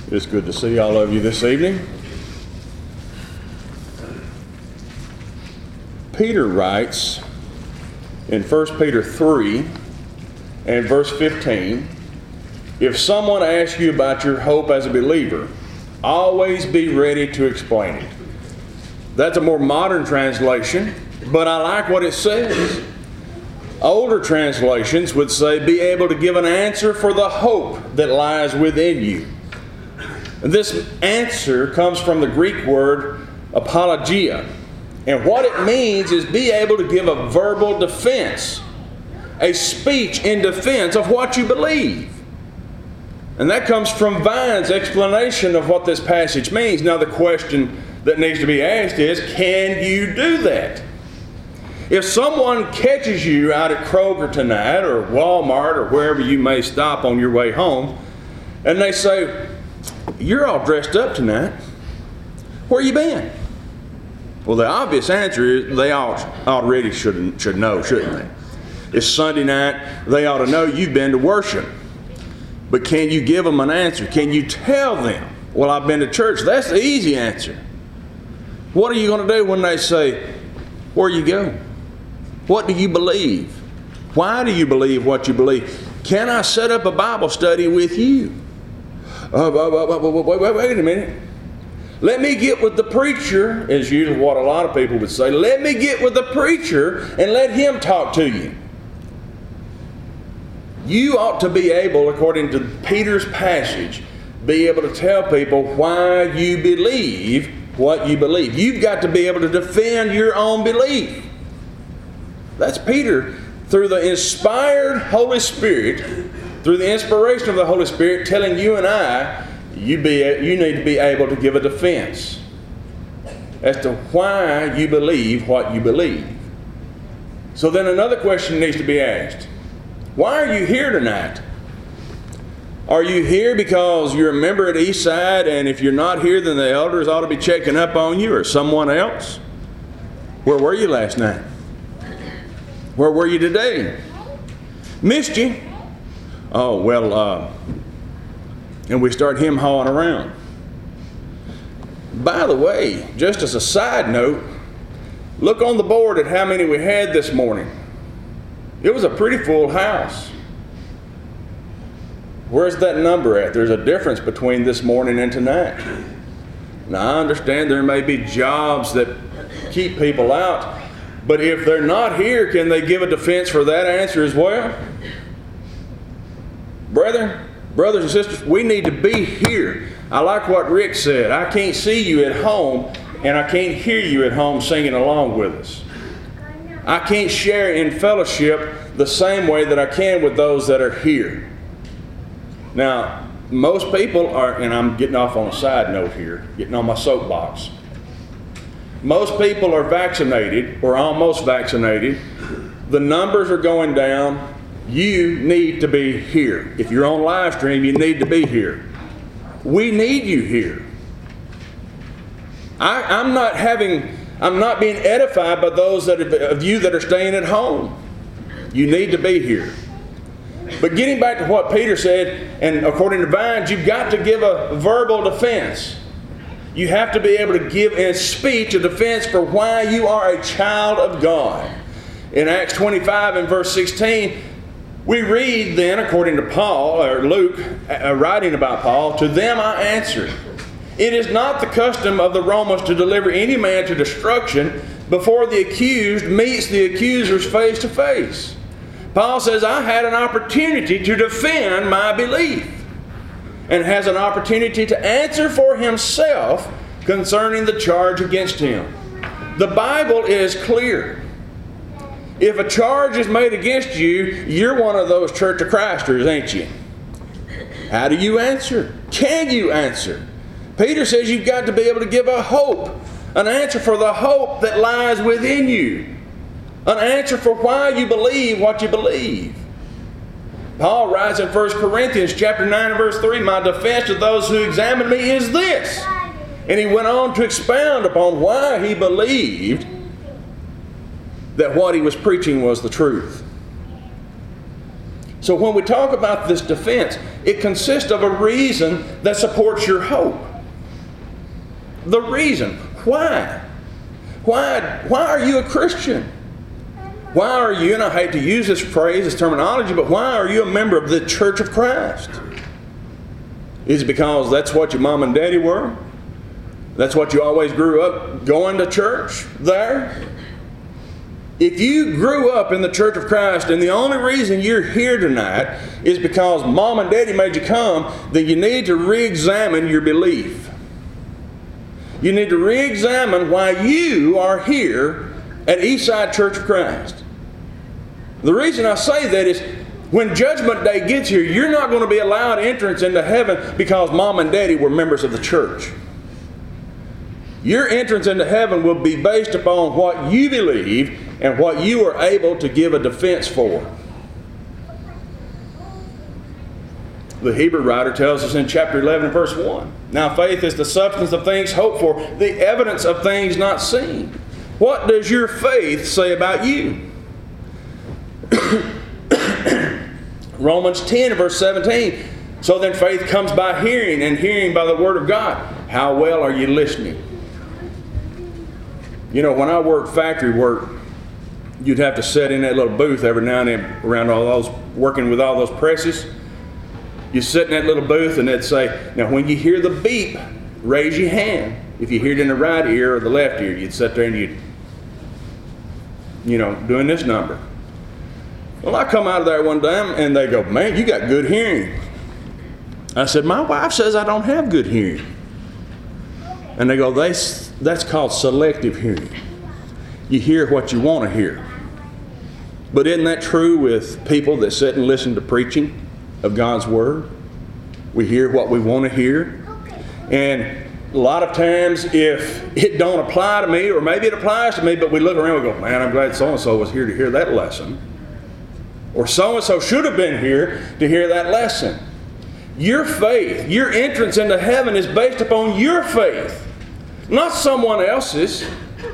It's good to see all of you this evening. Peter writes in 1 Peter 3 and verse 15, if someone asks you about your hope as a believer, always be ready to explain it. That's a more modern translation, but I like what it says. Older translations would say, be able to give an answer for the hope that lies within you. This answer comes from the Greek word apologia. And what it means is be able to give a verbal defense, a speech in defense of what you believe. And that comes from Vine's explanation of what this passage means. Now the question that needs to be asked is, can you do that? If someone catches you out at Kroger tonight or Walmart or wherever you may stop on your way home, and they say, you're all dressed up tonight, where you been? Well, the obvious answer is they already should know, shouldn't they? It's Sunday night, they ought to know you've been to worship. But can you give them an answer? Can you tell them, well, I've been to church? That's the easy answer. What are you going to do when they say, where you go? What do you believe? Why do you believe what you believe? Can I set up a Bible study with you? Wait a minute. Let me get with the preacher, is usually what a lot of people would say. Let me get with the preacher and let him talk to you. You ought to be able, according to Peter's passage, be able to tell people why you believe what you believe. You've got to be able to defend your own belief. That's Peter, through the inspired Holy Spirit, through the inspiration of the Holy Spirit, telling you and I, you need to be able to give a defense as to why you believe what you believe. So then another question needs to be asked. Why are you here tonight? Are you here because you're a member at Eastside, and if you're not here, then the elders ought to be checking up on you, or someone else? Where were you last night? Where were you today? Missed you. Oh, well, and we start him-hawing around. By the way, just as a side note, look on the board at how many we had this morning. It was a pretty full house. Where's that number at? There's a difference between this morning and tonight. Now, I understand there may be jobs that keep people out, but if they're not here, can they give a defense for that answer as well? Brothers and sisters, we need to be here. I like what Rick said. I can't see you at home, and I can't hear you at home singing along with us. I can't share in fellowship the same way that I can with those that are here. Now, most people are, and I'm getting off on a side note here, getting on my soapbox. Most people are vaccinated or almost vaccinated. The numbers are going down. You need to be here. If you're on live stream, you need to be here. We need you here. I'm not being edified by those of you that are staying at home. You need to be here. But getting back to what Peter said, and according to Vines, you've got to give a verbal defense. You have to be able to give in speech a defense for why you are a child of God. In Acts 25 and verse 16, we read then, according to Paul, or Luke, writing about Paul, to them I answered, it is not the custom of the Romans to deliver any man to destruction before the accused meets the accusers face to face. Paul says, I had an opportunity to defend my belief, and has an opportunity to answer for himself concerning the charge against him. The Bible is clear. If a charge is made against you, you're one of those Church of Christers, ain't you? How do you answer? Can you answer? Peter says you've got to be able to give a hope, an answer for the hope that lies within you, an answer for why you believe what you believe. Paul writes in 1 Corinthians chapter 9 and verse 3, my defense to those who examine me is this. And he went on to expound upon why he believed that what he was preaching was the truth. So when we talk about this defense, it consists of a reason that supports your hope. The reason. Why? Why are you a Christian? Why are you, and I hate to use this phrase, this terminology, but why are you a member of the Church of Christ? Is it because that's what your mom and daddy were? That's what you always grew up going to church there? If you grew up in the Church of Christ and the only reason you're here tonight is because mom and daddy made you come, then you need to re-examine your belief. You need to re-examine why you are here at Eastside Church of Christ. The reason I say that is when Judgment Day gets here, you're not going to be allowed entrance into heaven because mom and daddy were members of the church. Your entrance into heaven will be based upon what you believe and what you are able to give a defense for. The Hebrew writer tells us in chapter 11 and verse 1, now faith is the substance of things hoped for, the evidence of things not seen. What does your faith say about you? Romans 10 verse 17, so then faith comes by hearing, and hearing by the word of God. How well are you listening? You know, when I worked factory work, you'd have to sit in that little booth every now and then around all those, working with all those presses. You sit in that little booth and they'd say, now when you hear the beep, raise your hand. If you hear it in the right ear or the left ear, you'd sit there and you'd, doing this number. Well, I come out of there one time and they go, man, you got good hearing. I said, my wife says I don't have good hearing. And they go, that's called selective hearing. You hear what you want to hear. But isn't that true with people that sit and listen to preaching of God's Word? We hear what we want to hear. And a lot of times if it don't apply to me, or maybe it applies to me, but we look around and we go, man, I'm glad so-and-so was here to hear that lesson. Or so-and-so should have been here to hear that lesson. Your faith, your entrance into heaven is based upon your faith, not someone else's.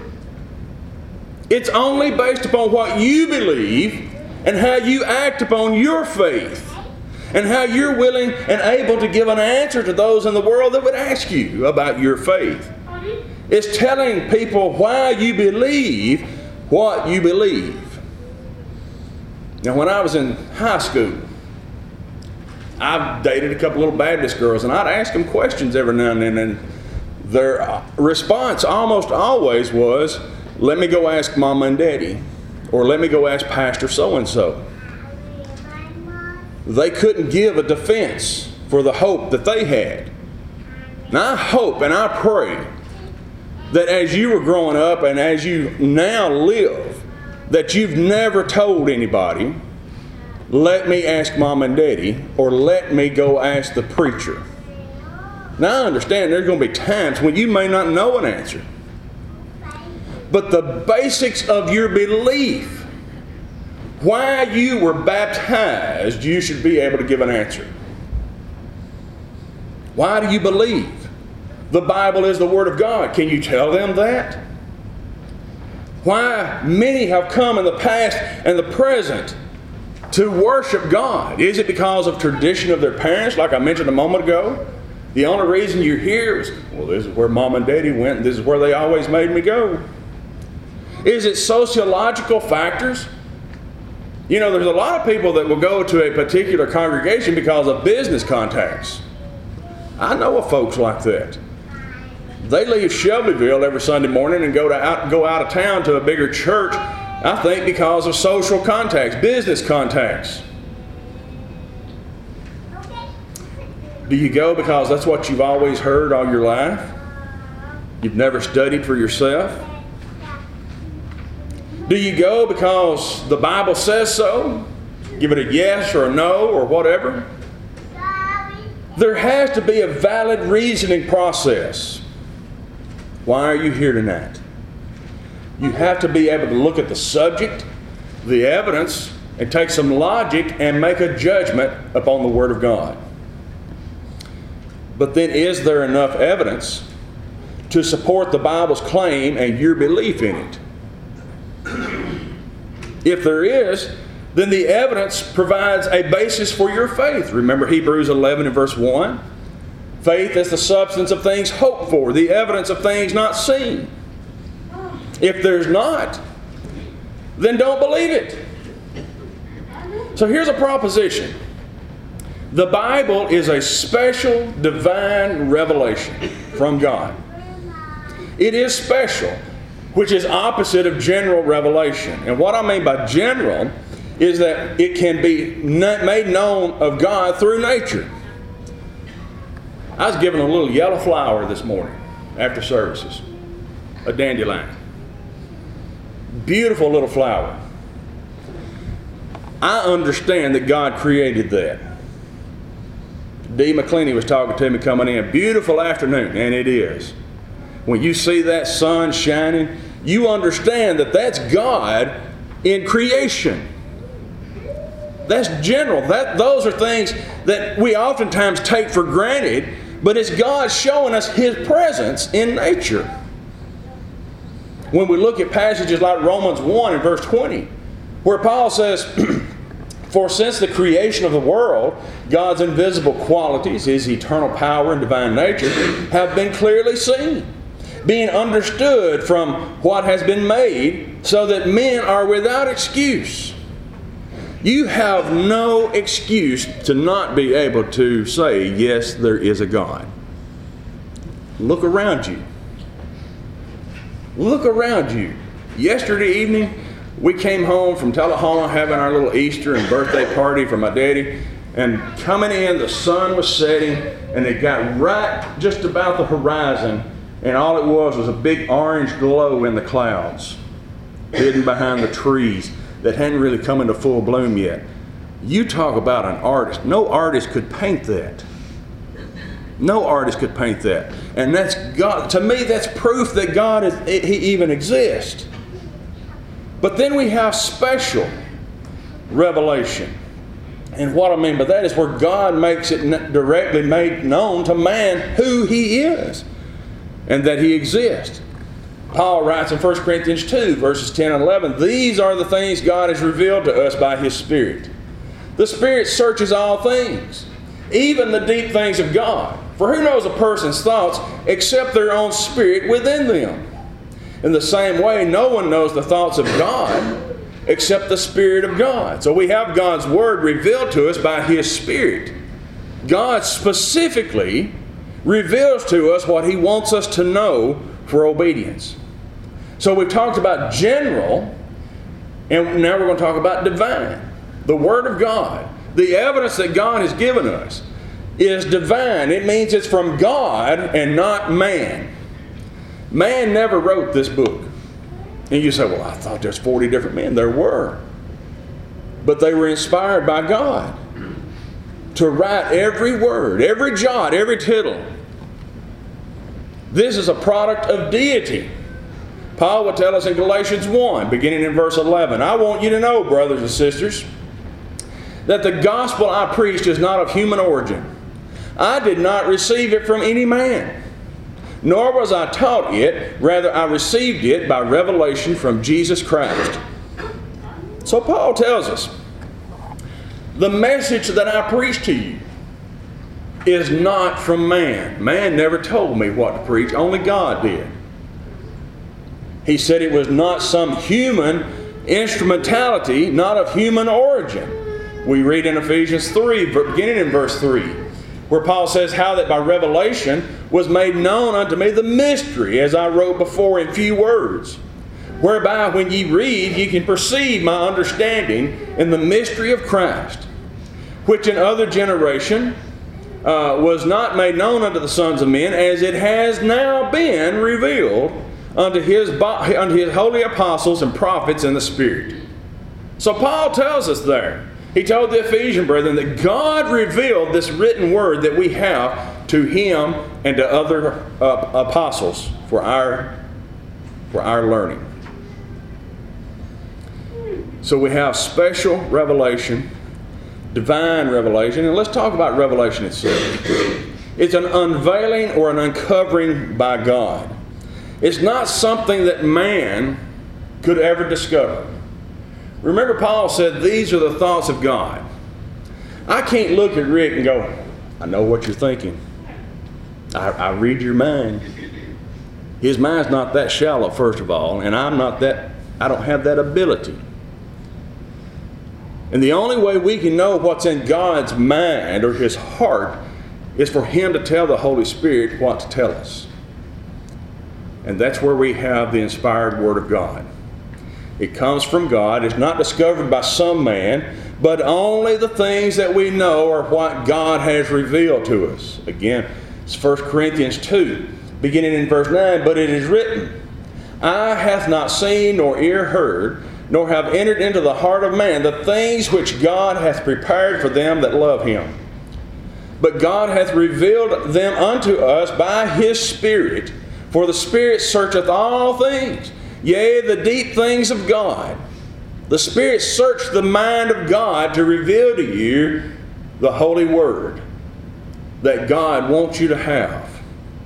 It's only based upon what you believe and how you act upon your faith and how you're willing and able to give an answer to those in the world that would ask you about your faith. It's telling people why you believe what you believe. Now, when I was in high school, I dated a couple little Baptist girls, and I'd ask them questions every now and then, and their response almost always was, let me go ask Mama and Daddy, or let me go ask Pastor so-and-so. They couldn't give a defense for the hope that they had. Now, I hope and I pray that as you were growing up and as you now live, that you've never told anybody, let me ask Mom and Daddy, or let me go ask the preacher. Now I understand there's going to be times when you may not know an answer. But the basics of your belief, why you were baptized, you should be able to give an answer. Why do you believe? The Bible is the Word of God. Can you tell them that? Why many have come in the past and the present to worship God? Is it because of tradition of their parents, like I mentioned a moment ago? The only reason you're here is, well, this is where Mom and Daddy went, and this is where they always made me go. Is it sociological factors? You know, there's a lot of people that will go to a particular congregation because of business contacts. I know of folks like that. They leave Shelbyville every Sunday morning and go out of town to a bigger church, I think because of social contacts, business contacts. Do you go because that's what you've always heard all your life? You've never studied for yourself? Do you go because the Bible says so? Give it a yes or a no or whatever? There has to be a valid reasoning process. Why are you here tonight? You have to be able to look at the subject, the evidence, and take some logic and make a judgment upon the Word of God. But then is there enough evidence to support the Bible's claim and your belief in it? If there is, then the evidence provides a basis for your faith. Remember Hebrews 11 and verse 1? Faith is the substance of things hoped for, the evidence of things not seen. If there's not, then don't believe it. So here's a proposition. The Bible is a special divine revelation from God. It is special, which is opposite of general revelation. And what I mean by general is that it can be made known of God through nature. I was given a little yellow flower this morning after services, a dandelion. Beautiful little flower. I understand that God created that. Dee McClenny was talking to me coming in. Beautiful afternoon, and it is. When you see that sun shining, you understand that that's God in creation. That's general. Those are things that we oftentimes take for granted, but it's God showing us His presence in nature. When we look at passages like Romans 1 and verse 20, where Paul says, "For since the creation of the world, God's invisible qualities, His eternal power and divine nature, have been clearly seen, being understood from what has been made, so that men are without excuse." You have no excuse to not be able to say, yes, there is a God. Look around you. Look around you. Yesterday evening, we came home from Tullahoma having our little Easter and birthday party for my daddy. And coming in, the sun was setting, and it got right just about the horizon. And all it was a big orange glow in the clouds, hidden behind the trees that hadn't really come into full bloom yet. You talk about an artist. No artist could paint that. No artist could paint that. And that's God. To me, that's proof that God He even exists. But then we have special revelation. And what I mean by that is where God makes it directly made known to man who He is and that He exists. Paul writes in 1 Corinthians 2, verses 10 and 11, "These are the things God has revealed to us by His Spirit. The Spirit searches all things, even the deep things of God. For who knows a person's thoughts except their own spirit within them? In the same way, no one knows the thoughts of God except the Spirit of God." So we have God's Word revealed to us by His Spirit. God specifically reveals to us what He wants us to know for obedience. So we've talked about general, and now we're going to talk about divine. The Word of God, the evidence that God has given us, is divine. It means it's from God and not man. Man never wrote this book. And you say, well, I thought there's 40 different men. There were. But they were inspired by God to write every word, every jot, every tittle. This is a product of deity. Paul would tell us in Galatians 1, beginning in verse 11, "I want you to know, brothers and sisters, that the gospel I preached is not of human origin. I did not receive it from any man, nor was I taught it. Rather, I received it by revelation from Jesus Christ." So Paul tells us, the message that I preach to you is not from man. Man never told me what to preach. Only God did. He said it was not some human instrumentality, not of human origin. We read in Ephesians 3, beginning in verse 3, where Paul says, "How that by revelation was made known unto me the mystery, as I wrote before in few words, whereby when ye read, ye can perceive my understanding in the mystery of Christ, which in other generation was not made known unto the sons of men, as it has now been revealed unto his holy apostles and prophets in the Spirit." So Paul tells us there, he told the Ephesian brethren that God revealed this written word that we have to him and to other apostles for our learning. So we have special revelation, divine revelation, and let's talk about revelation itself. It's an unveiling or an uncovering by God. It's not something that man could ever discover. Remember, Paul said, these are the thoughts of God. I can't look at Rick and go, I know what you're thinking. I read your mind. His mind's not that shallow, first of all, and I don't have that ability. And the only way we can know what's in God's mind or His heart is for Him to tell the Holy Spirit what to tell us. And that's where we have the inspired Word of God. It comes from God. It's not discovered by some man, but only the things that we know are what God has revealed to us. Again, it's 1 Corinthians 2, beginning in verse 9, but it is written, eye hath not seen nor ear heard, nor have entered into the heart of man the things which God hath prepared for them that love Him. But God hath revealed them unto us by His Spirit, for the Spirit searcheth all things, yea, the deep things of God. The Spirit searched the mind of God to reveal to you the Holy Word that God wants you to have.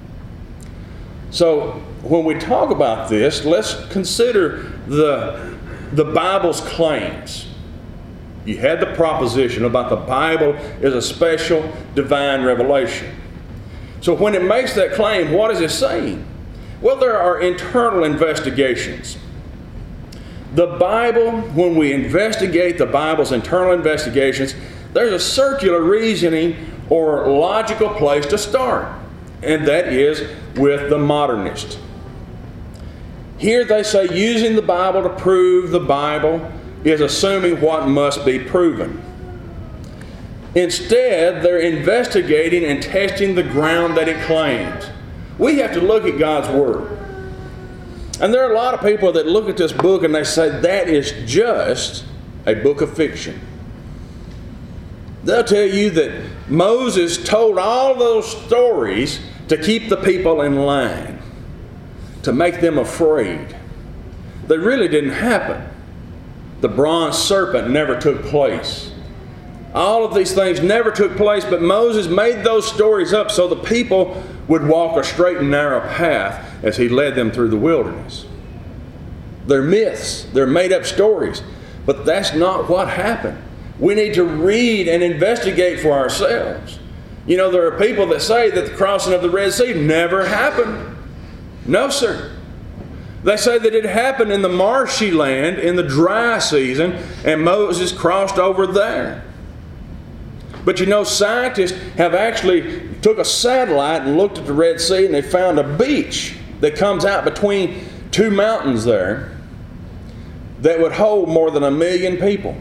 So, when we talk about this, let's consider the Bible's claims. You had the proposition about the Bible is a special divine revelation. So when it makes that claim, what is it saying? Well, there are internal investigations. The Bible, when we investigate the Bible's internal investigations, there's a circular reasoning or logical place to start, and that is with the modernist. Here they say using the Bible to prove the Bible is assuming what must be proven. Instead, they're investigating and testing the ground that it claims. We have to look at God's Word. And there are a lot of people that look at this book and they say that is just a book of fiction. They'll tell you that Moses told all those stories to keep the people in line, to make them afraid. They really didn't happen. The bronze serpent never took place. All of these things never took place, but Moses made those stories up so the people would walk a straight and narrow path as he led them through the wilderness. They're myths. They're made-up stories. But that's not what happened. We need to read and investigate for ourselves. You know, there are people that say that the crossing of the Red Sea never happened. No, sir. They say that it happened in the marshy land in the dry season, and Moses crossed over there. But you know, scientists have actually took a satellite and looked at the Red Sea, and they found a beach that comes out between two mountains there that would hold more than 1 million people.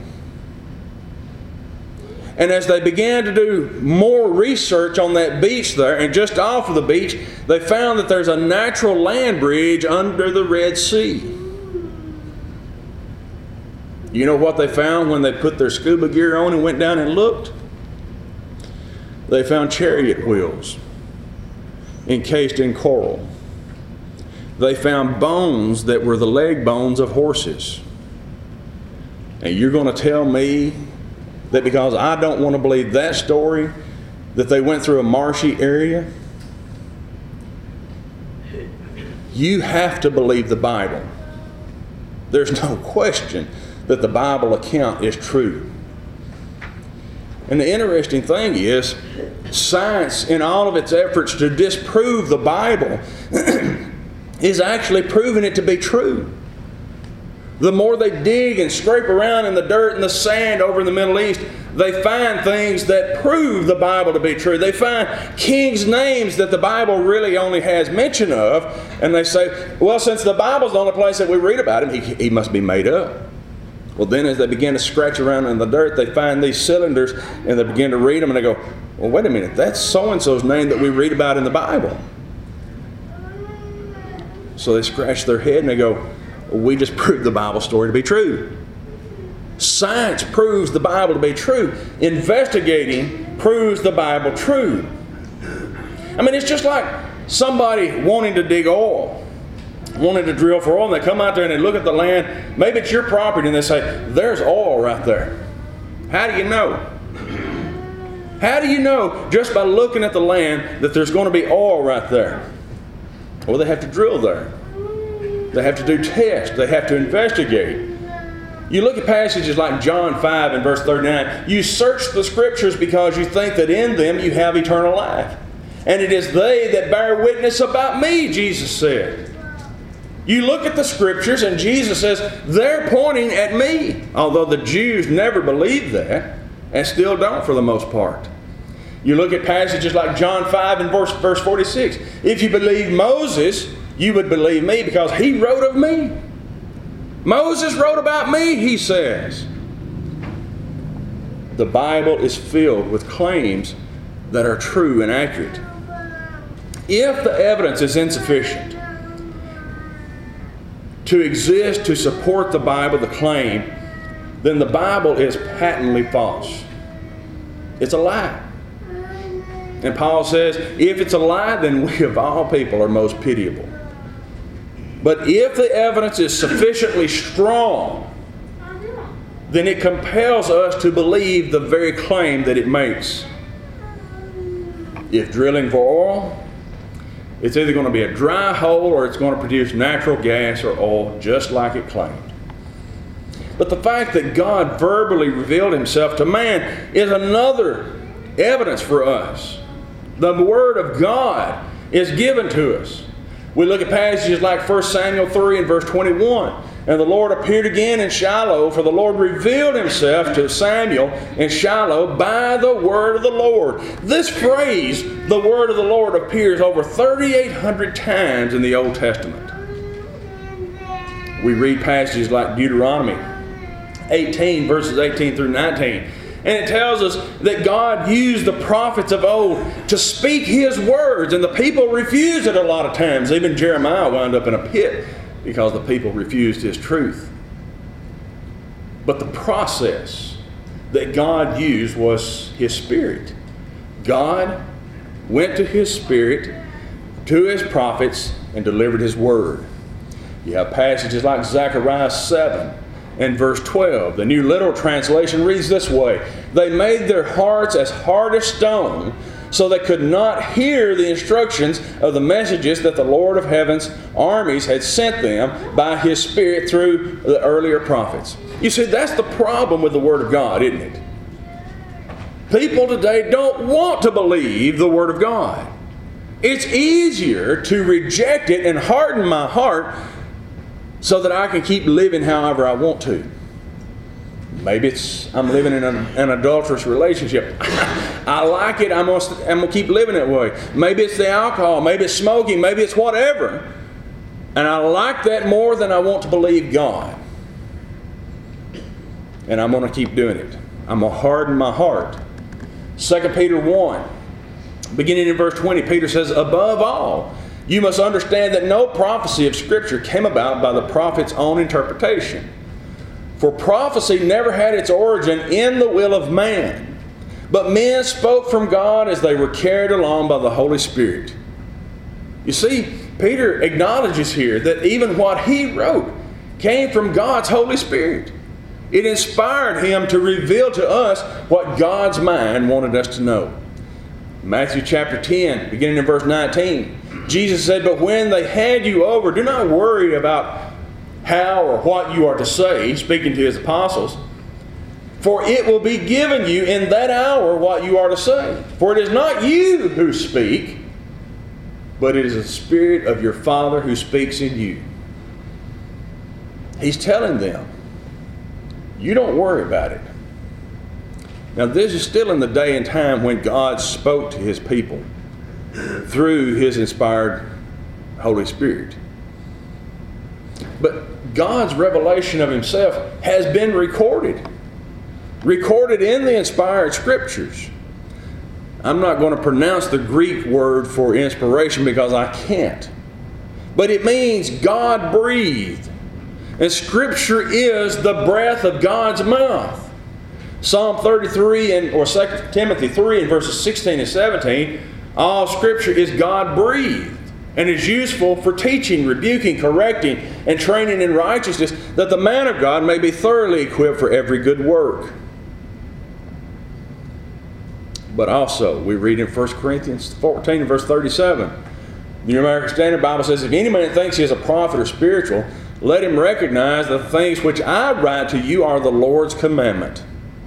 And as they began to do more research on that beach there, and just off of the beach, they found that there's a natural land bridge under the Red Sea. You know what they found when they put their scuba gear on and went down and looked? They found chariot wheels encased in coral. They found bones that were the leg bones of horses. And you're going to tell me that because I don't want to believe that story, that they went through a marshy area? You have to believe the Bible. There's no question that the Bible account is true. And the interesting thing is, science, in all of its efforts to disprove the Bible, is actually proving it to be true. The more they dig and scrape around in the dirt and the sand over in the Middle East, they find things that prove the Bible to be true. They find kings' names that the Bible really only has mention of, and they say, well, since the Bible's the only place that we read about him, he must be made up. Well, then as they begin to scratch around in the dirt, they find these cylinders, and they begin to read them, and they go, well, wait a minute, that's so-and-so's name that we read about in the Bible. So they scratch their head and they go, well, we just proved the Bible story to be true. Science proves the Bible to be true. Investigating proves the Bible true. I mean, it's just like somebody wanting to dig oil, wanting to drill for oil, and they come out there and they look at the land. Maybe it's your property, and they say, there's oil right there. How do you know? How do you know just by looking at the land that there's going to be oil right there? Well, they have to drill there. They have to do tests. They have to investigate. You look at passages like John 5 and verse 39. You search the Scriptures because you think that in them you have eternal life. And it is they that bear witness about me, Jesus said. You look at the Scriptures and Jesus says, they're pointing at me. Although the Jews never believed that, and still don't for the most part. You look at passages like John 5 and verse 46. If you believe Moses, you would believe me because he wrote of me. Moses wrote about me, he says. The Bible is filled with claims that are true and accurate. If the evidence is insufficient to exist to support the Bible, the claim, then the Bible is patently false. It's a lie. And Paul says, if it's a lie, then we of all people are most pitiable. But if the evidence is sufficiently strong, then it compels us to believe the very claim that it makes. If drilling for oil, it's either going to be a dry hole or it's going to produce natural gas or oil just like it claimed. But the fact that God verbally revealed himself to man is another evidence for us. The Word of God is given to us. We look at passages like 1 Samuel 3 and verse 21. And the Lord appeared again in Shiloh, for the Lord revealed himself to Samuel in Shiloh by the word of the Lord. This phrase, the word of the Lord, appears over 3,800 times in the Old Testament. We read passages like Deuteronomy 18, verses 18 through 19. And it tells us that God used the prophets of old to speak His words, and the people refused it a lot of times. Even Jeremiah wound up in a pit because the people refused His truth. But the process that God used was His Spirit. God went to His Spirit, to His prophets, and delivered His word. You have passages like Zechariah 7 and verse 12. The New Literal Translation reads this way: they made their hearts as hard as stone, so they could not hear the instructions of the messages that the Lord of Heaven's armies had sent them by His Spirit through the earlier prophets. You see, that's the problem with the Word of God, isn't it? People today don't want to believe the Word of God. It's easier to reject it and harden my heart so that I can keep living however I want to. Maybe it's I'm living in an adulterous relationship. I like it, I'm going to keep living that way. Maybe it's the alcohol, maybe it's smoking, maybe it's whatever. And I like that more than I want to believe God. And I'm going to keep doing it. I'm going to harden my heart. 2 Peter 1, beginning in verse 20, Peter says, above all, you must understand that no prophecy of Scripture came about by the prophet's own interpretation. For prophecy never had its origin in the will of man, but men spoke from God as they were carried along by the Holy Spirit. You see, Peter acknowledges here that even what he wrote came from God's Holy Spirit. It inspired him to reveal to us what God's mind wanted us to know. Matthew chapter 10, beginning in verse 19, Jesus said, but when they hand you over, do not worry about how or what you are to say, speaking to His apostles. For it will be given you in that hour what you are to say. For it is not you who speak, but it is the Spirit of your Father who speaks in you. He's telling them, you don't worry about it. Now this is still in the day and time when God spoke to His people through His inspired Holy Spirit. But God's revelation of Himself has been recorded in the inspired Scriptures. I'm not going to pronounce the Greek word for inspiration because I can't. But it means God breathed. And Scripture is the breath of God's mouth. Psalm 33 or 2 Timothy 3 and verses 16 and 17, all Scripture is God-breathed and is useful for teaching, rebuking, correcting, and training in righteousness, that the man of God may be thoroughly equipped for every good work. But also, we read in 1 Corinthians 14 and verse 37, the New American Standard Bible says, if any man thinks he is a prophet or spiritual, let him recognize that the things which I write to you are the Lord's commandment.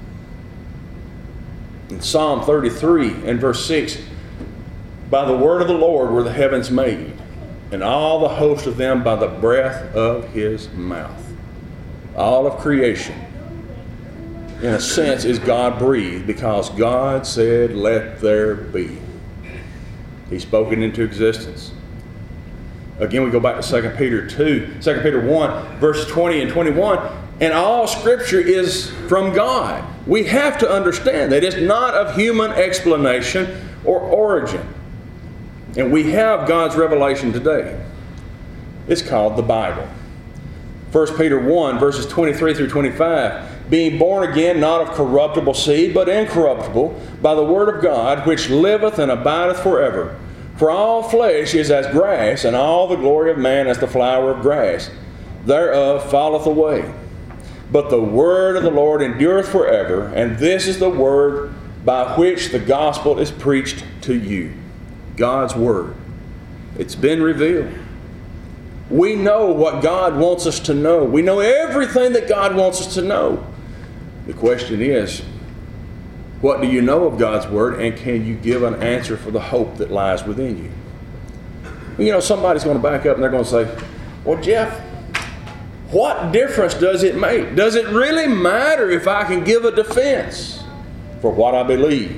In Psalm 33 and verse 6, by the word of the Lord were the heavens made, and all the host of them by the breath of his mouth. All of creation, in a sense, is God-breathed because God said, let there be. He spoke it into existence. Again, we go back to 2 Peter 2, 2 Peter 1, verses 20 and 21. And all Scripture is from God. We have to understand that it's not of human explanation or origin. And we have God's revelation today. It's called the Bible. 1 Peter 1, verses 23 through 25. Being born again, not of corruptible seed, but incorruptible, by the word of God, which liveth and abideth forever. For all flesh is as grass, and all the glory of man as the flower of grass. Thereof falleth away. But the word of the Lord endureth forever, and this is the word by which the gospel is preached to you. God's word. It's been revealed. We know what God wants us to know. We know everything that God wants us to know. The question is, what do you know of God's word, and can you give an answer for the hope that lies within you? You know, somebody's going to back up and they're going to say, well, Jeff, what difference does it make? Does it really matter if I can give a defense for what I believe?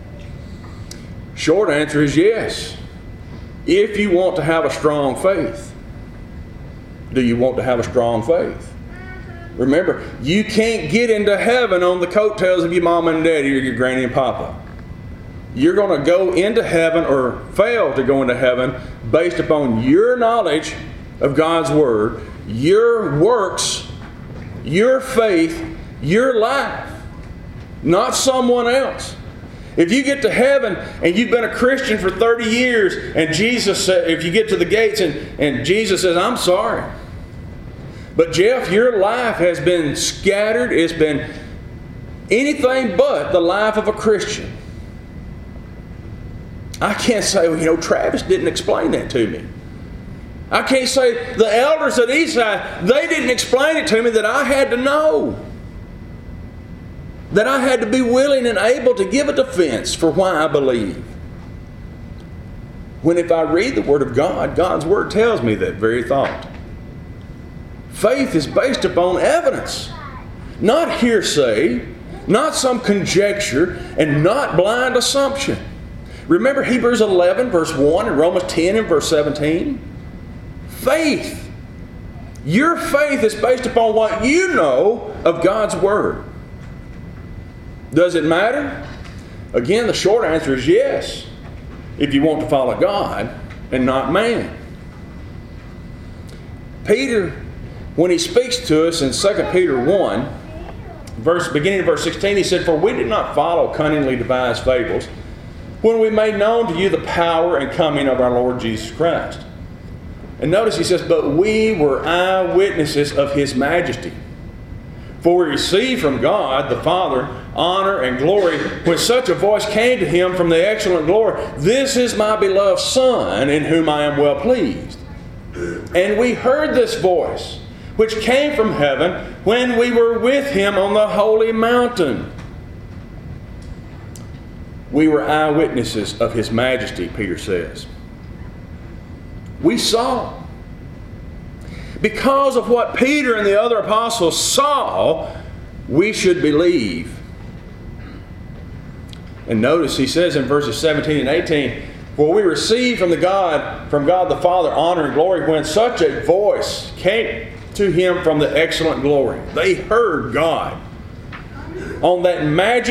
Short answer is yes. If you want to have a strong faith. Do you want to have a strong faith? Remember, you can't get into heaven on the coattails of your mom and daddy or your granny and papa. You're going to go into heaven or fail to go into heaven based upon your knowledge of God's word, your works, your faith, your life, not someone else. If you get to heaven and you've been a Christian for 30 years and Jesus said, if you get to the gates and Jesus says, I'm sorry, but Jeff, your life has been scattered. It's been anything but the life of a Christian. I can't say, well, you know, Travis didn't explain that to me. I can't say the elders at Eastside, they didn't explain it to me that I had to know. That I had to be willing and able to give a defense for why I believe. When if I read the Word of God, God's Word tells me that very thought. Faith is based upon evidence, not hearsay, not some conjecture, and not blind assumption. Remember Hebrews 11 verse 1 and Romans 10 and verse 17? Faith. Your faith is based upon what you know of God's Word. Does it matter? Again, the short answer is yes, if you want to follow God and not man. Peter, when he speaks to us in 2 Peter 1, beginning of verse 16, he said, For we did not follow cunningly devised fables, when we made known to you the power and coming of our Lord Jesus Christ. And notice he says, But we were eyewitnesses of His majesty. For we received from God the Father honor and glory when such a voice came to Him from the excellent glory, This is my beloved Son, in whom I am well pleased. And we heard this voice, which came from heaven when we were with Him on the holy mountain. We were eyewitnesses of His majesty, Peter says. We saw. Because of what Peter and the other apostles saw, we should believe. And notice he says in verses 17 and 18, For we received from God the Father honor and glory when such a voice came to Him from the excellent glory. They heard God on that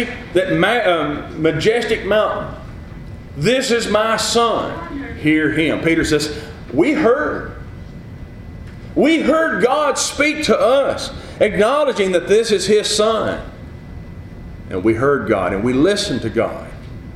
majestic mountain. This is my Son. Hear Him. Peter says, we heard. We heard God speak to us, acknowledging that this is His Son. And we heard God and we listened to God.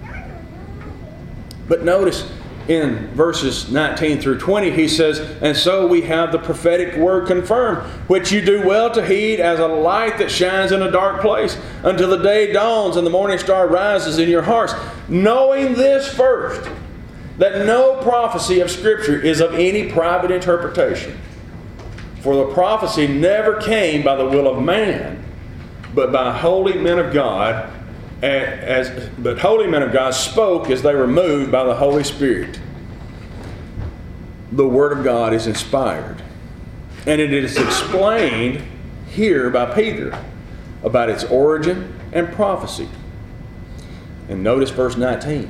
But notice in verses 19 through 20, he says, And so we have the prophetic word confirmed, which you do well to heed as a light that shines in a dark place, until the day dawns and the morning star rises in your hearts, knowing this first, that no prophecy of Scripture is of any private interpretation. For the prophecy never came by the will of man, but by holy men of God, but holy men of God spoke as they were moved by the Holy Spirit. The Word of God is inspired, and it is explained here by Peter about its origin and prophecy. And notice verse 19.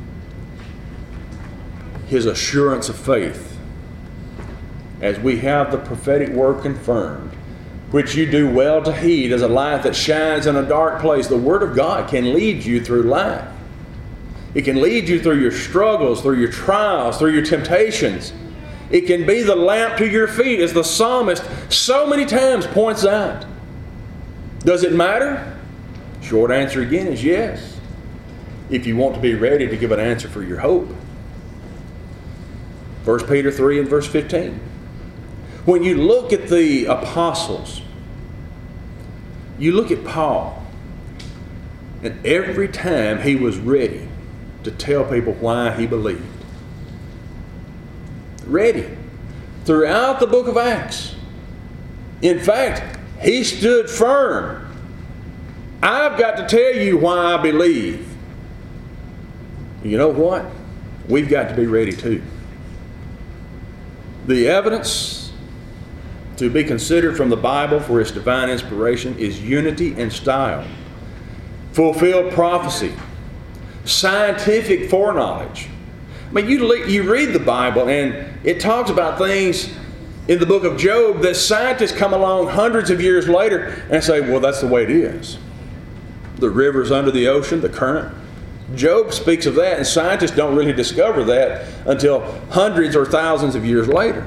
His assurance of faith, as we have the prophetic word confirmed, which you do well to heed as a light that shines in a dark place. The Word of God can lead you through life. It can lead you through your struggles, through your trials, through your temptations. It can be the lamp to your feet, as the psalmist so many times points out. Does it matter? Short answer again is yes, if you want to be ready to give an answer for your hope. 1 Peter 3 and verse 15. When you look at the apostles, you look at Paul, and every time he was ready to tell people why he believed. Ready. Throughout the book of Acts. In fact, he stood firm. I've got to tell you why I believe. You know what? We've got to be ready too. The evidence to be considered from the Bible for its divine inspiration is unity and style, fulfilled prophecy, scientific foreknowledge. I mean, you read the Bible and it talks about things in the book of Job that scientists come along hundreds of years later and say, well, that's the way it is. The rivers under the ocean, the current. Job speaks of that, and scientists don't really discover that until hundreds or thousands of years later.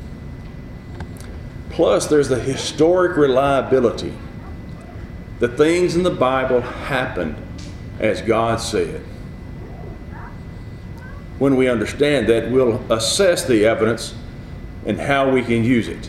Plus, there's the historic reliability. The things in the Bible happened as God said. When we understand that, we'll assess the evidence and how we can use it.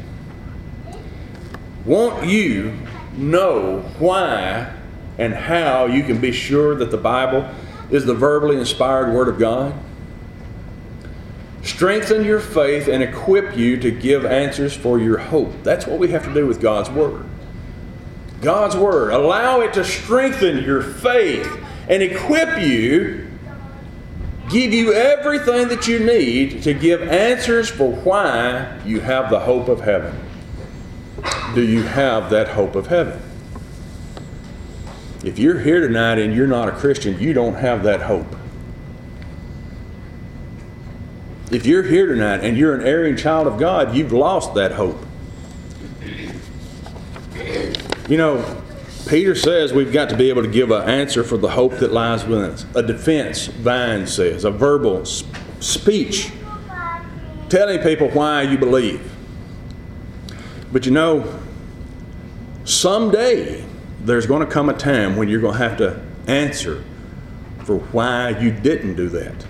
Won't you know why and how you can be sure that the Bible is the verbally inspired Word of God? Strengthen your faith and equip you to give answers for your hope. That's what we have to do with God's Word. God's Word. Allow it to strengthen your faith and equip you, give you everything that you need to give answers for why you have the hope of heaven. Do you have that hope of heaven? If you're here tonight and you're not a Christian, you don't have that hope. If you're here tonight and you're an erring child of God, you've lost that hope. You know, Peter says we've got to be able to give an answer for the hope that lies within us. A defense, Vine says, a verbal speech, telling people why you believe. But you know, someday there's going to come a time when you're going to have to answer for why you didn't do that.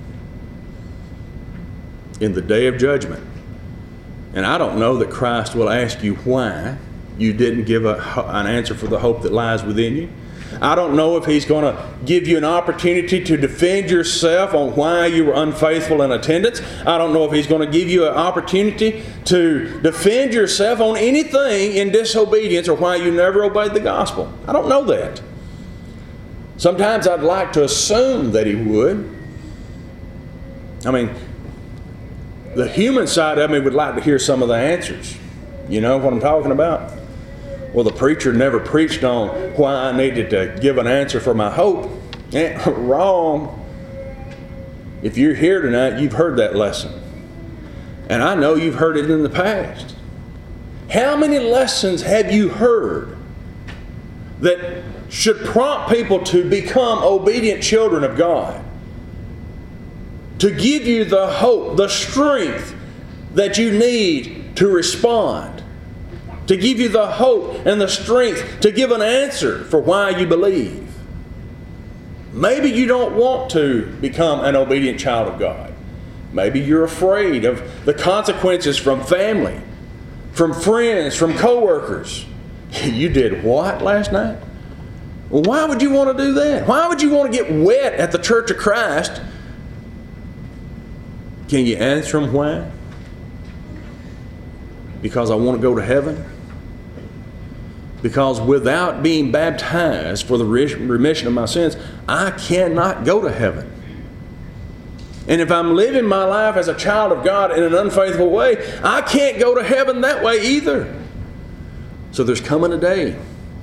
In the day of judgment. And I don't know that Christ will ask you why you didn't give an answer for the hope that lies within you. I don't know if He's going to give you an opportunity to defend yourself on why you were unfaithful in attendance. I don't know if He's going to give you an opportunity to defend yourself on anything in disobedience or why you never obeyed the gospel. I don't know that. Sometimes I'd like to assume that He would. I mean, the human side of me would like to hear some of the answers. You know what I'm talking about? Well, the preacher never preached on why I needed to give an answer for my hope. Wrong. If you're here tonight, you've heard that lesson. And I know you've heard it in the past. How many lessons have you heard that should prompt people to become obedient children of God? To give you the hope, the strength that you need to respond. To give you the hope and the strength to give an answer for why you believe. Maybe you don't want to become an obedient child of God. Maybe you're afraid of the consequences from family, from friends, from coworkers. You did what last night? Well, why would you want to do that? Why would you want to get wet at the Church of Christ? Can you answer them why? because I want to go to heaven? Because without being baptized for the remission of my sins, I cannot go to heaven. And if I'm living my life as a child of God in an unfaithful way, I can't go to heaven that way either. So there's coming a day,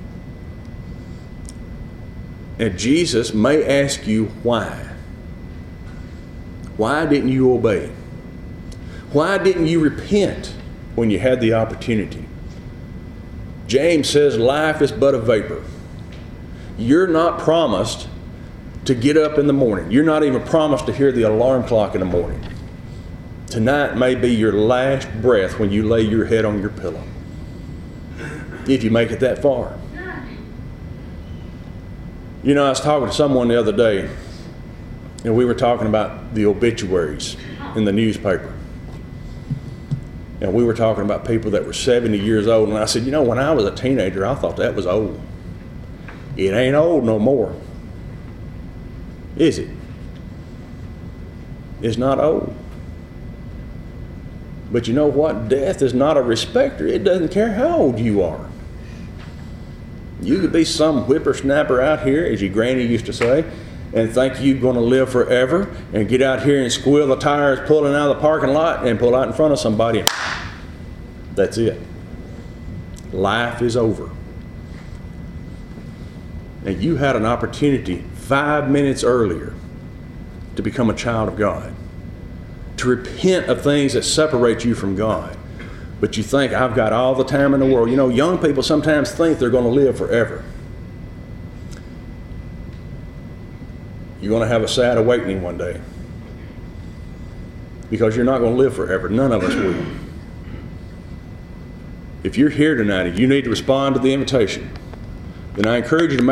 and Jesus may ask you why. Why didn't you obey? Why didn't you repent when you had the opportunity? James says life is but a vapor. You're not promised to get up in the morning. You're not even promised to hear the alarm clock in the morning. Tonight may be your last breath when you lay your head on your pillow, if you make it that far. You know, I was talking to someone the other day, and we were talking about the obituaries in the newspaper. And we were talking about people that were 70 years old, and I said, you know, when I was a teenager, I thought that was old. It ain't old no more. Is it? It's not old. But you know what? Death is not a respecter. It doesn't care how old you are. You could be some whippersnapper out here, as your granny used to say, and think you're going to live forever and get out here and squeal the tires pulling out of the parking lot and pull out in front of somebody. And that's it. Life is over. And you had an opportunity 5 minutes earlier to become a child of God, to repent of things that separate you from God. But you think, I've got all the time in the world. You know, young people sometimes think they're going to live forever. You're going to have a sad awakening one day, because you're not going to live forever. None of us will. If you're here tonight and you need to respond to the invitation, then I encourage you to make